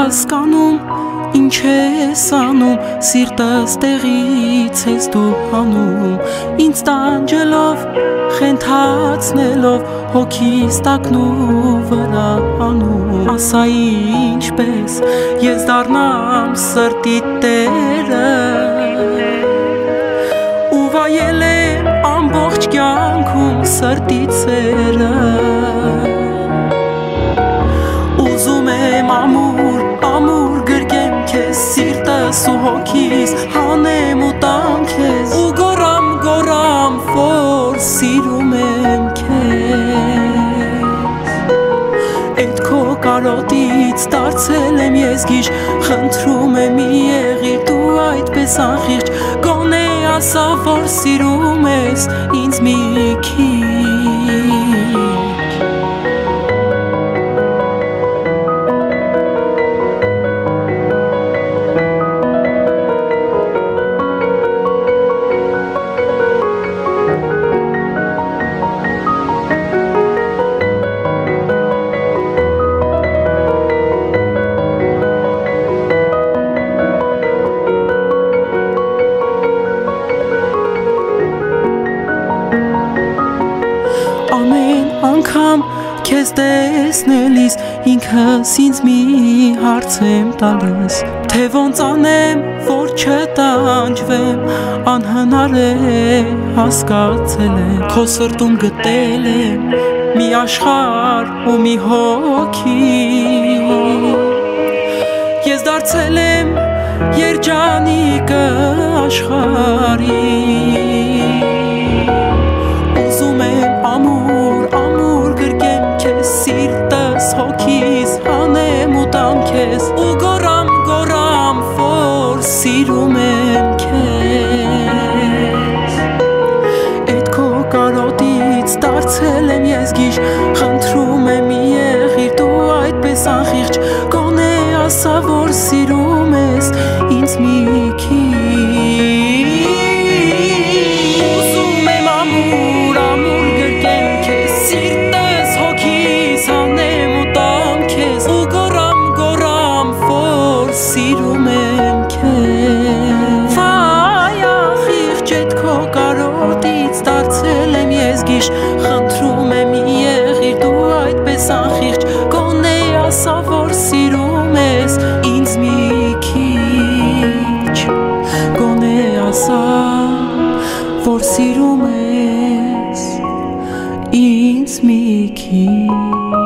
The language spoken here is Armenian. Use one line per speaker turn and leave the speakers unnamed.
հասկանում, ինչ ես անում, սիրտս տեղից ես դու հանում, ինձ տանջելով, խենթացնելով, հոգիս տակնու վրա անում, ասա ինչպես ես դառնամ սրտի տերը, ու վայել եմ ամբողջ կյանքում սրտի ծերը, ուզում եմ ամուր, ամուր գրկեմ քեզ, սիրտս ու հոգիս հանեմ ու տամ քեզ, ու գոռամ, գոռամ, որ սիրում եմ քեզ, էդ քո կարոտից դարձել եմ ես գիժ, խնդրում եմ մի եղիր դու այդպես անխիղճ, գոնե ասա որ սիրում ես ինձ մի քիչ. Ամեն անգամ քեզ տեսնելիս ինքս ինձ մի հարց եմ տալիս, թե ոնց անեմ, որ չտանջվեմ, անհնար է հասկացել եմ, քո սրտում գտել եմ մի աշխարհ ու մի հոգի, ես դարձել եմ երջանիկը աշխարհի, ուզում եմ ամուր, ամուր գրկեմ քեզ, սիրտս հոգիս հանեմ ու տամ քեզ, ու գոռամ, գոռամ, որ սիրում եմ քեզ, էդ քո կարոտից դարձել եմ ես գիժ, խնդրում եմ մի եղիր դու այդպես անխիղճ, գոնե ասա որ սիրում ես ինձ մի քիչ. Ուզում եմ ամուր, ամուր գրկեմ քեզ, սիրտս հոգիս հանեմ ու տամ քեզ, ու գոռամ, գոռամ, որ սիրում եմ քեզ, վայ ախիղճ էդ քո կարոտից դարձել եմ ես գիժ, խնդրում եմ մի եղիր դու այդպես անխիղճ, գոնե ասա որ սիրում ես ինձ մի քիչ, գոնե ասա որ սիրում ես ինձ մի քիչ.